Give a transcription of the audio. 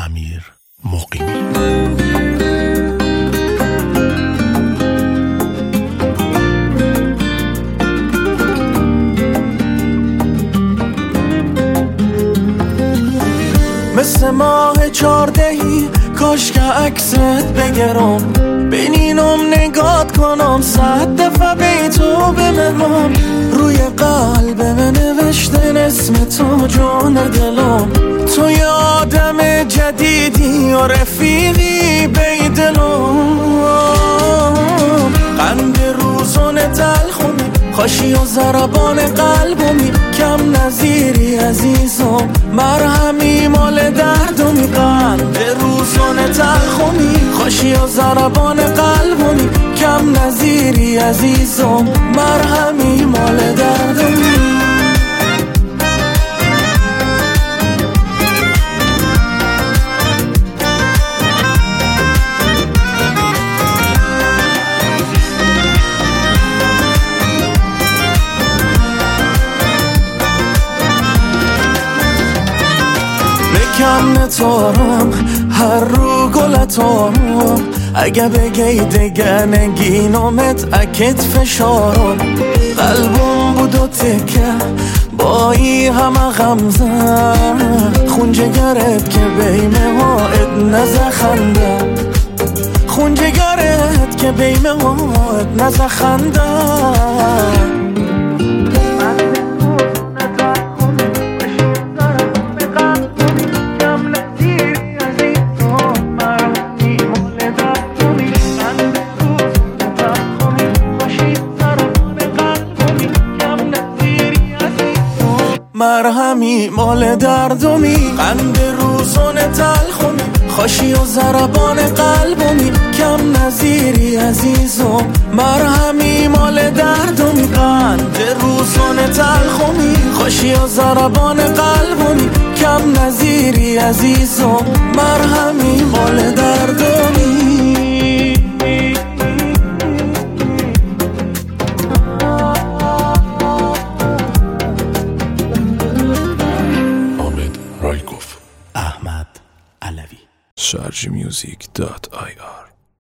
امیر مقیمی. مثل ماه 14 کاش که عکست بگرم بینینم نگات کنم 100 دفعه بیتو بمرم روی قلبم نوشتن اسم تو جان دلم تو یه آدم جدیدی و رفیقی بی دلم قند روزون تلخونی خاشی و ضربان قلبمی کم نظیری عزیزم مرهمی مال دردمی قند روزون تلخونی خاشی و ضربان قلبمی کم نظیری عزیزم مرهمی مال دردمی کم نتارم هر رو گلتارم اگه بگی دگه نگینامت اکت فشارم قلبم بود و تکه با ای همه غمزن خون جگرت که بیمه هایت نزخنده خون جگرت که بیمه هایت نزخنده مرهمی مال دردمی قند روزون تلخونی خاشی و ضربان قلبمی کم نظیری عزیزم مرهمی مال دردمی قند روزون تلخونی خاشی و ضربان قلبمی کم نظیری عزیزم مرهمی مال دردمی احمد علوی. sharjmusic.ir